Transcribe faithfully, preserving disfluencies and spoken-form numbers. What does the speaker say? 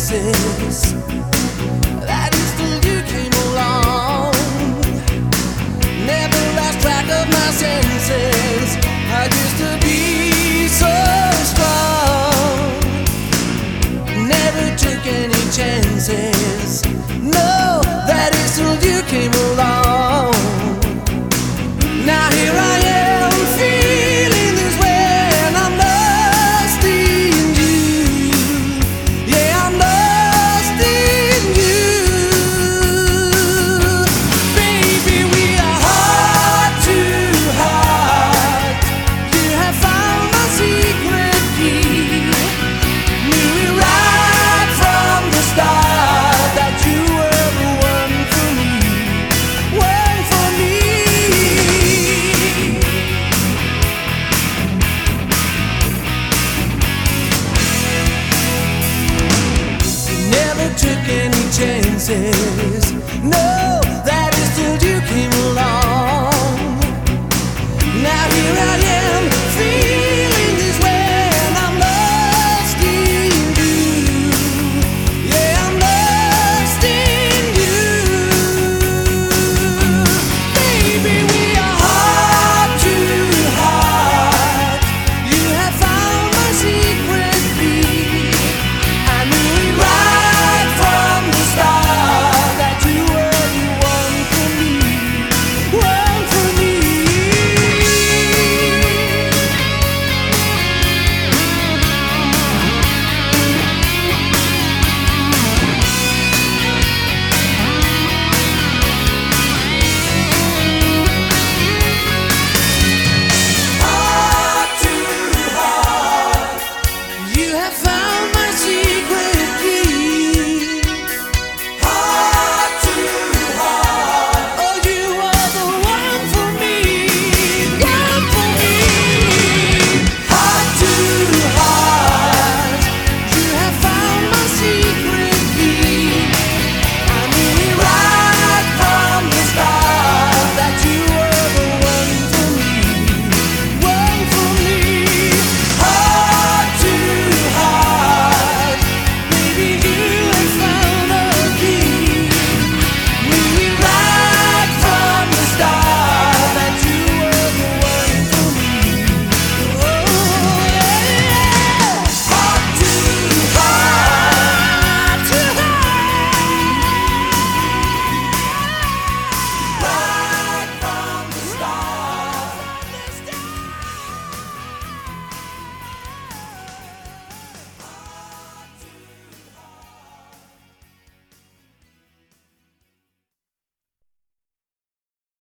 chances. That is till you came along. Never lost track of my senses. I used to be so strong. Never took any chances. No, that is till you came along. Now here I am feeling this way, and I'm lost in you. Yeah, I'm lost in you. Baby, we are heart to heart. You have found my secret key. Knew it right from the start that you were the one for me, one for me. Never took any chances. No.